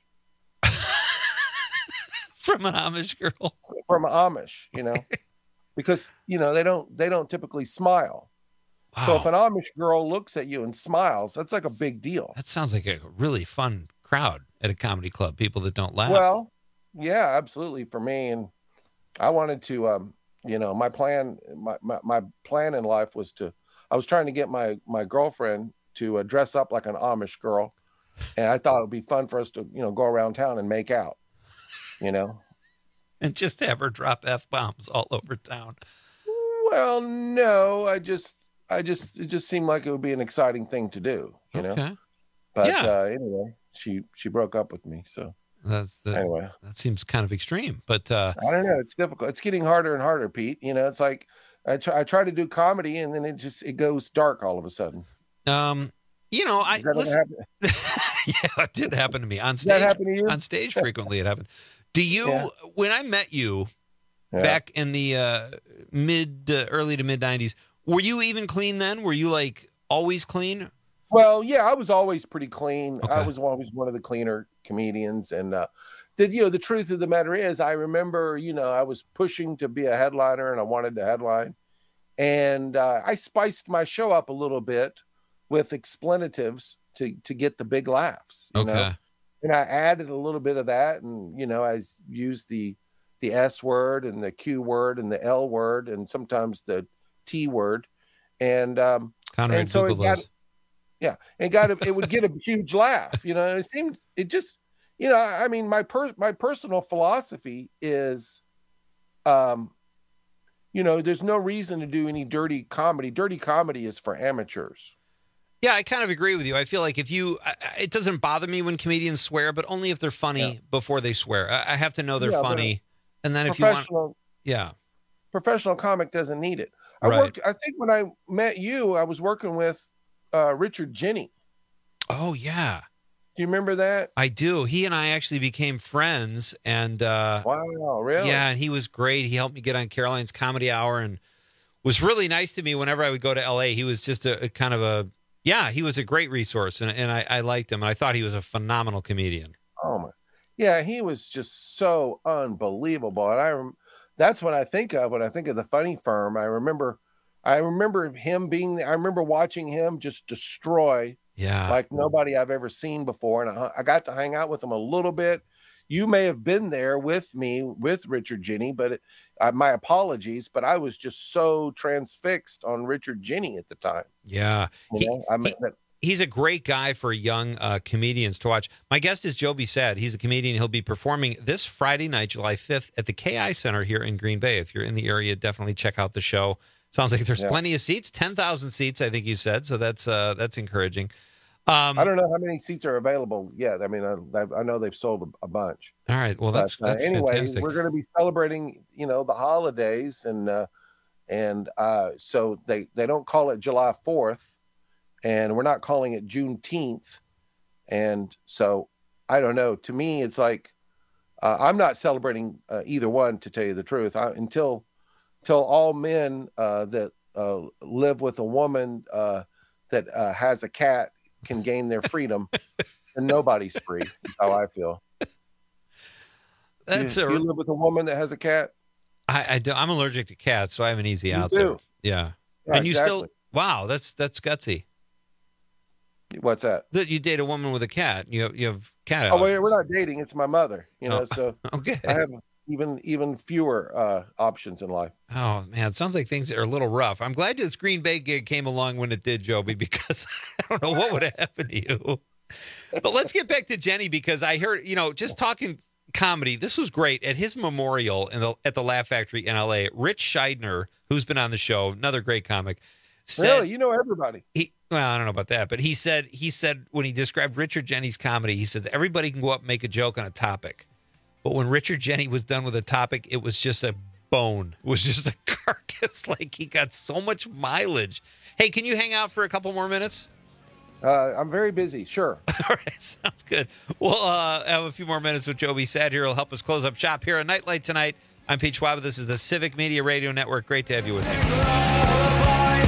from an Amish girl. From an Amish, because they don't typically smile. Wow. So if an Amish girl looks at you and smiles, that's like a big deal. That sounds like a really fun crowd at a comedy club. People that don't laugh. Well, yeah, absolutely for me. And I wanted to, my plan in life was I was trying to get my girlfriend to dress up like an Amish girl. And I thought it'd be fun for us to, go around town and make out, And just have her drop F-bombs all over town. Well, no, it just seemed like it would be an exciting thing to do, Okay. But anyway, she broke up with me. So anyway, that seems kind of extreme, but I don't know. It's difficult. It's getting harder and harder, Pete. It's like I try to do comedy and then it goes dark all of a sudden. I listen. Yeah, it did happen to me on stage. Does that happen to you? On stage frequently, it happened. Do you? When I met you back in the early to mid 90s, were you even clean then? Were you like always clean? Well, yeah, I was always pretty clean. Okay. I was always one of the cleaner comedians, and the truth of the matter is, I remember, I was pushing to be a headliner, and I wanted to headline, and I spiced my show up a little bit with explanatives to get the big laughs. You know? And I added a little bit of that, and I used the S word and the Q word and the L word and sometimes the T word, and so it got, it would get a huge laugh. I mean, my personal philosophy is, there's no reason to do any dirty comedy. Dirty comedy is for amateurs. Yeah, I kind of agree with you. I feel like it doesn't bother me when comedians swear, but only if they're funny before they swear. I have to know they're funny. And then if you want, professional comic doesn't need it. I think when I met you, I was working with Richard Jenny. Oh yeah. Do you remember that? I do. He and I actually became friends, and wow, really? Yeah, and he was great. He helped me get on Caroline's Comedy Hour and was really nice to me whenever I would go to LA. He was just he was a great resource, and I liked him, and I thought he was a phenomenal comedian. Oh my. Yeah, he was just so unbelievable. And that's what I think of when I think of the Funny Firm. I remember him being, I remember watching him just destroy like nobody I've ever seen before. And I got to hang out with him a little bit. You may have been there with me, with Richard Jenny, but my apologies, but I was just so transfixed on Richard Jenny at the time. Yeah. He's a great guy for young comedians to watch. My guest is Joby Sad. He's a comedian. He'll be performing this Friday night, July 5th, at the KI Center here in Green Bay. If you're in the area, definitely check out the show. Sounds like there's plenty of seats, 10,000 seats, I think you said. So that's encouraging. I don't know how many seats are available yet. I mean, I know they've sold a bunch. All right. Well, that's anyway, fantastic. We're going to be celebrating, the holidays, and so they don't call it July 4th. And we're not calling it Juneteenth. And so, I don't know. To me, it's like, I'm not celebrating either one, to tell you the truth. Until all men that live with a woman that has a cat can gain their freedom, and nobody's free, is how I feel. You live with a woman that has a cat? I do. I'm allergic to cats, so I have an easy out too. there. Yeah. And you exactly. still, wow, that's gutsy. What's that? That you date a woman with a cat. You have cat. Oh, wait, we're not dating. It's my mother. So okay. I have even fewer options in life. Oh man, it sounds like things are a little rough. I'm glad this Green Bay gig came along when it did, Joby, because I don't know what would have happened to you. But let's get back to Jenny, because I heard, just talking comedy, this was great. At his memorial at the Laugh Factory in LA, Rich Scheidner, who's been on the show, another great comic, said, really? You know everybody. Well, I don't know about that, but he said when he described Richard Jenny's comedy, he said everybody can go up and make a joke on a topic. But when Richard Jenny was done with a topic, it was just a bone. It was just a carcass. Like, he got so much mileage. Hey, can you hang out for a couple more minutes? I'm very busy. Sure. All right. Sounds good. We'll have a few more minutes with Joby Sad here. He'll help us close up shop here on Nightlight tonight. I'm Pete Schwab. This is the Civic Media Radio Network. Great to have you with me.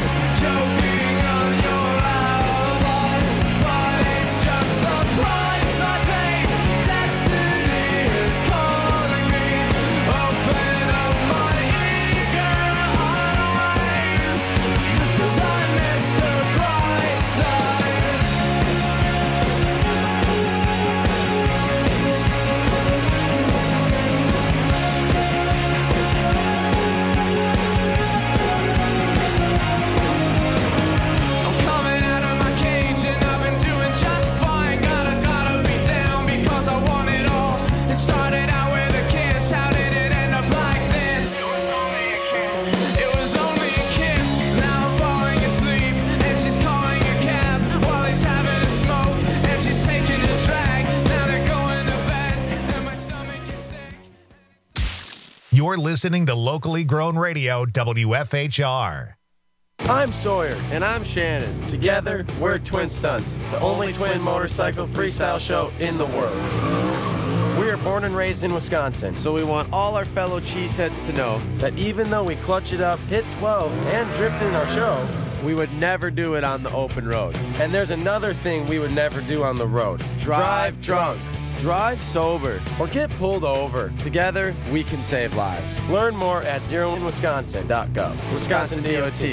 You're listening to locally grown radio, WFHR. I'm Sawyer. And I'm Shannon. Together, we're Twin Stunts, the only twin motorcycle freestyle show in the world. We are born and raised in Wisconsin, so we want all our fellow cheeseheads to know that even though we clutch it up, hit 12, and drift in our show, we would never do it on the open road. And there's another thing we would never do on the road. Drive drunk. Drive sober, or get pulled over. Together, we can save lives. Learn more at zeroinwisconsin.gov. Wisconsin DOT.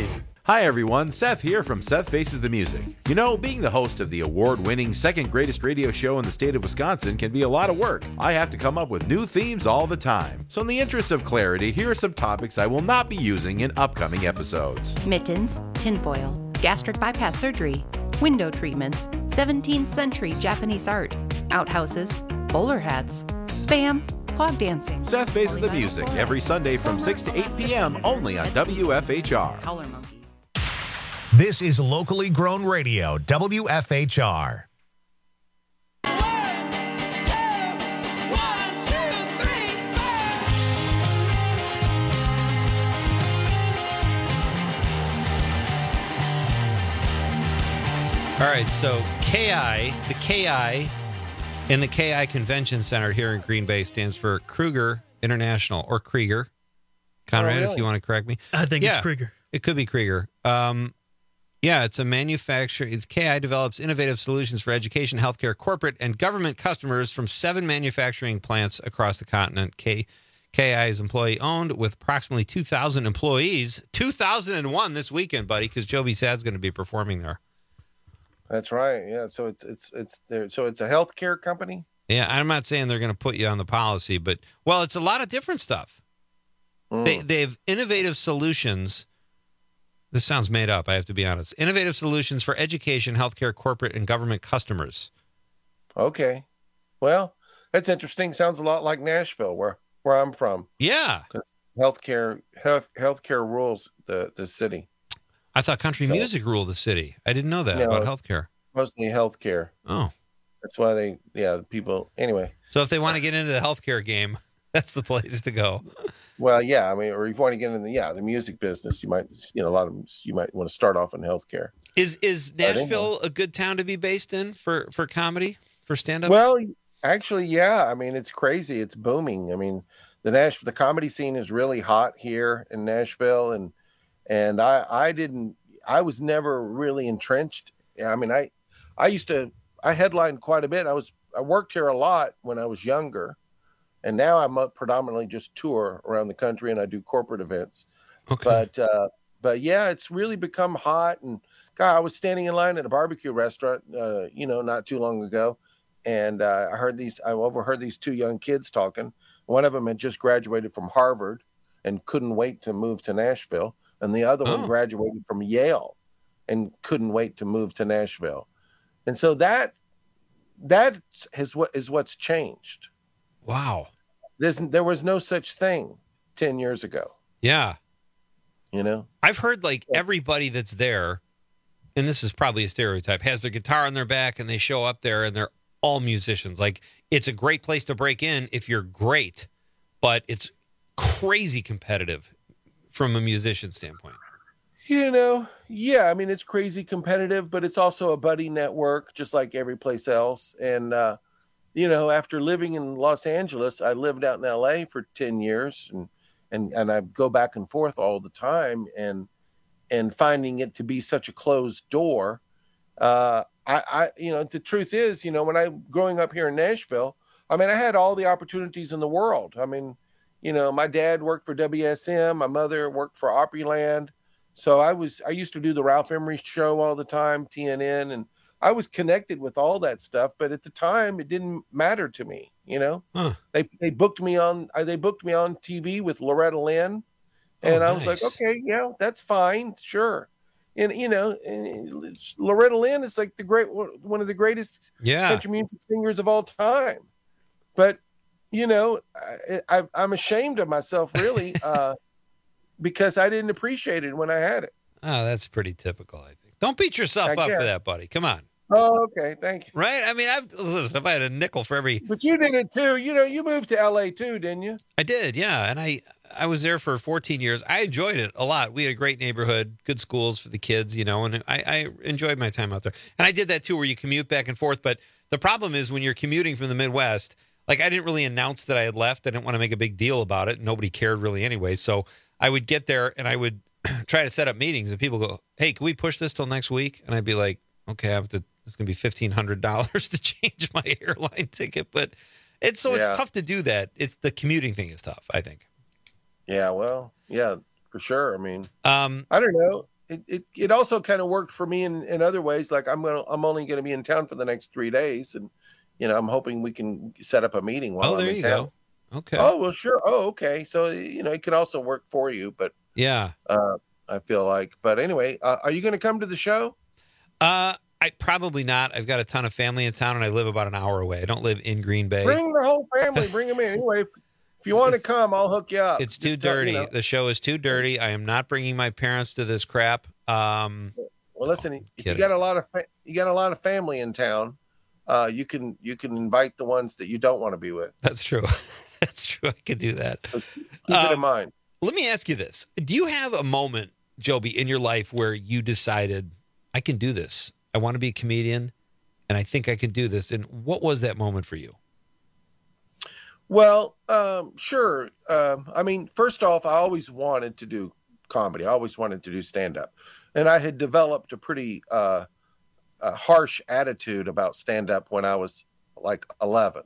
Hi everyone, Seth here from Seth Faces the Music. You know, being the host of the award-winning second greatest radio show in the state of Wisconsin can be a lot of work. I have to come up with new themes all the time. So in the interest of clarity, here are some topics I will not be using in upcoming episodes. Mittens, tinfoil, gastric bypass surgery, window treatments, 17th century Japanese art, outhouses, bowler hats, spam, clog dancing. Seth Faces the Music, every Sunday from 6 to 8 p.m. only on WFHR. Howler monkeys. This is locally grown radio, WFHR. All right, so the KI in the KI Convention Center here in Green Bay stands for Kruger International, or Krieger. Conrad, really? if you want to correct me. I think it's Krieger. It could be Krieger. Yeah, it's a manufacturer. KI develops innovative solutions for education, healthcare, corporate, and government customers from 7 manufacturing plants across the continent. KI is employee-owned with approximately 2,000 employees. 2,001 this weekend, buddy, because Joby Sad's going to be performing there. That's right. Yeah. So it's there. So it's a healthcare company. Yeah, I'm not saying they're going to put you on the policy, but, well, it's a lot of different stuff. They have innovative solutions. This sounds made up, I have to be honest. Innovative solutions for education, healthcare, corporate, and government customers. Okay. Well, that's interesting. Sounds a lot like Nashville, where I'm from. Yeah. Because healthcare rules the city. I thought country music ruled the city. I didn't know that about healthcare. Mostly healthcare. Oh. That's why people, anyway. So if they want to get into the healthcare game, that's the place to go. Well, yeah, I mean, or if you want to get in the music business, you might, a lot of them, you might want to start off in healthcare. Is Nashville a good town to be based in for comedy, for stand-up? Well, actually, yeah. I mean, it's crazy. It's booming. I mean, the comedy scene is really hot here in Nashville, and I was never really entrenched. I mean, I headlined quite a bit. I worked here a lot when I was younger. And now I'm predominantly just tour around the country, and I do corporate events. Okay. But yeah, it's really become hot. And God, I was standing in line at a barbecue restaurant, not too long ago, and I overheard these 2 young kids talking. One of them had just graduated from Harvard and couldn't wait to move to Nashville, and the other one graduated from Yale and couldn't wait to move to Nashville. And so that is what's changed. Wow. There was no such thing 10 years ago. Yeah. I've heard everybody that's there, and this is probably a stereotype, has their guitar on their back and they show up there and they're all musicians. It's a great place to break in if you're great, but it's crazy competitive from a musician standpoint. Yeah, I mean, it's crazy competitive, but it's also a buddy network, just like every place else. And, after living in Los Angeles, I lived out in LA for 10 years and I go back and forth all the time and finding it to be such a closed door. The truth is, when I growing up here in Nashville, I mean, I had all the opportunities in the world. I mean, my dad worked for WSM, my mother worked for Opryland. So I used to do the Ralph Emery show all the time, TNN, and I was connected with all that stuff, but at the time it didn't matter to me. They booked me on TV with Loretta Lynn, and I was like, okay, yeah, that's fine, sure. And Loretta Lynn is like one of the greatest country music singers of all time. But I'm ashamed of myself, really, because I didn't appreciate it when I had it. Oh, that's pretty typical, I think. Don't beat yourself up for that, buddy. Come on. Oh, okay. Thank you. Right? I mean, if I had a nickel for every... But you did it too. You moved to LA too, didn't you? I did, yeah. And I was there for 14 years. I enjoyed it a lot. We had a great neighborhood, good schools for the kids, and I enjoyed my time out there. And I did that too, where you commute back and forth. But the problem is when you're commuting from the Midwest, I didn't really announce that I had left. I didn't want to make a big deal about it. Nobody cared really anyway. So I would get there and I would try to set up meetings, and people go, hey, can we push this till next week? And I'd be like, okay, it's going to be $1,500 to change my airline ticket. But it's tough to do that. It's the commuting thing is tough, I think. Yeah, well, yeah, for sure. I mean, I don't know. it also kind of worked for me in other ways. Like I'm only going to be in town for the next 3 days, and I'm hoping we can set up a meeting while I'm in town. Go. Okay. Oh, well, sure. Oh, okay. So, it could also work for you, but yeah, I feel like, but anyway, are you going to come to the show? I probably not. I've got a ton of family in town and I live about an hour away. I don't live in Green Bay. Bring the whole family, bring them in. Anyway, if you want to come, I'll hook you up. It's too dirty. The show is too dirty. I am not bringing my parents to this crap. Well, listen, if you got a lot of family in town, you can invite the ones that you don't want to be with. That's true. That's true. I could do that. So keep it in mind. Let me ask you this. Do you have a moment, Joby, in your life where you decided, I can do this? I want to be a comedian, and I think I can do this. And what was that moment for you? Well, sure. I mean, first off, I always wanted to do comedy. I always wanted to do stand-up. And I had developed a pretty harsh attitude about stand-up when I was like 11,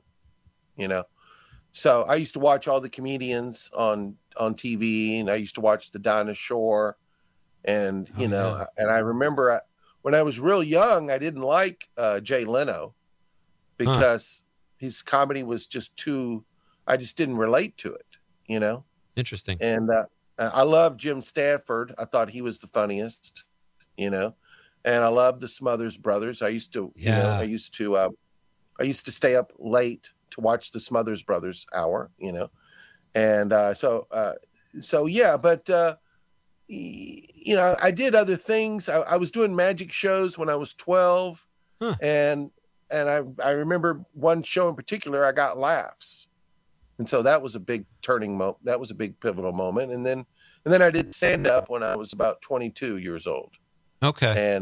So I used to watch all the comedians on TV, and I used to watch the Dinah Shore, and and I remember when I was real young, I didn't like Jay Leno because his comedy was just too. I just didn't relate to it, Interesting. And I loved Jim Stanford. I thought he was the funniest, and I loved the Smothers Brothers. I used to, I used to stay up late to watch the Smothers Brothers hour, and so yeah, but I did other things. I was doing magic shows when I was 12, and I remember one show in particular, I got laughs, and so that was a big turning moment. That was a big pivotal moment, and then I did stand up when I was about 22 years old. Okay,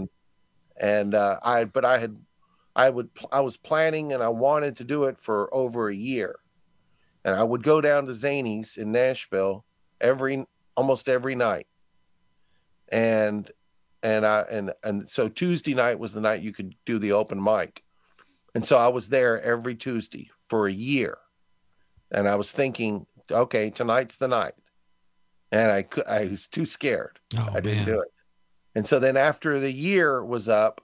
I was planning and I wanted to do it for over a year, and I would go down to Zanies in Nashville almost every night. And so Tuesday night was the night you could do the open mic. And so I was there every Tuesday for a year, and I was thinking, okay, tonight's the night. And I was too scared. I didn't do it. And so then after the year was up,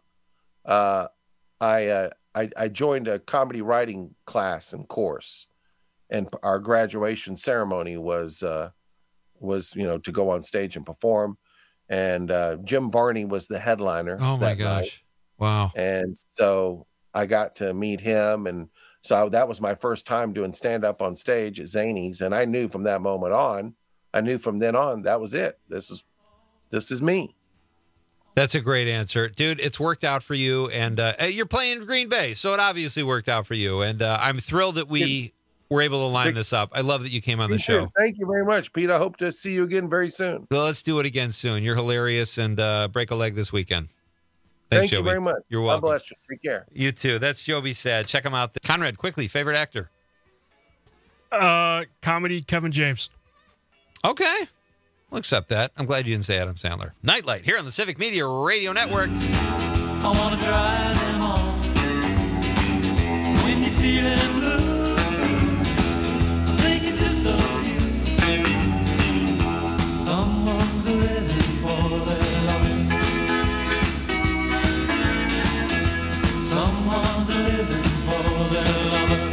I joined a comedy writing class and course, and our graduation ceremony was to go on stage and perform, and Jim Varney was the headliner. Oh my gosh! Night. Wow! And so I got to meet him, and so that was my first time doing stand up on stage at Zanies, and I knew from that moment on, that was it. This is me. That's a great answer, dude. It's worked out for you, and you're playing Green Bay, so it obviously worked out for you. And I'm thrilled that we were able to line this up. I love that you came on the show. Thank you very much, Pete. I hope to see you again very soon. So let's do it again soon. You're hilarious, and break a leg this weekend. Thanks, Thank you very much. You're welcome. God bless you. Take care. You too. That's Joby Sad. Check him out. Conrad, quickly, favorite actor? Comedy, Kevin James. Okay. We'll accept that. I'm glad you didn't say Adam Sandler. Nightlight here on the Civic Media Radio Network. I want to drive them home. When you're feeling blue, thinking just of you. Someone's living for their love. Someone's living for their love.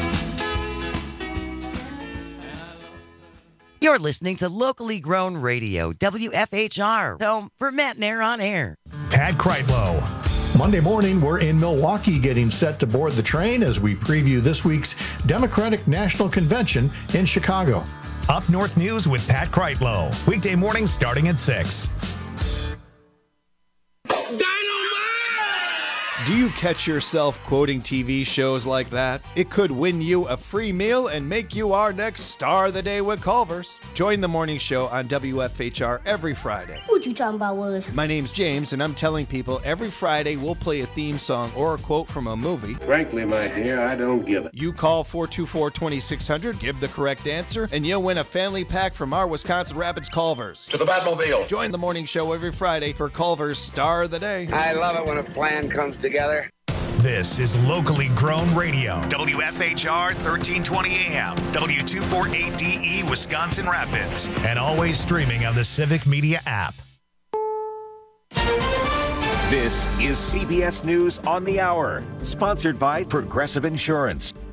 You're listening to locally grown radio, WFHR, home for Matt Nair on air. Pat Kreitlow. Monday morning, we're in Milwaukee getting set to board the train as we preview this week's Democratic National Convention in Chicago. Up North News with Pat Kreitlow. Weekday mornings starting at 6. Do you catch yourself quoting TV shows like that? It could win you a free meal and make you our next Star of the Day with Culver's. Join the morning show on WFHR every Friday. What you talking about, Willis? My name's James, and I'm telling people every Friday we'll play a theme song or a quote from a movie. Frankly, my dear, I don't give it. You call 424-2600, give the correct answer, and you'll win a family pack from our Wisconsin Rapids Culver's. To the Batmobile. Join the morning show every Friday for Culver's Star of the Day. I love it when a plan comes together. This is locally grown radio. WFHR 1320 AM, W248DE Wisconsin Rapids, and always streaming on the Civic Media app. This is CBS News on the Hour, sponsored by Progressive Insurance.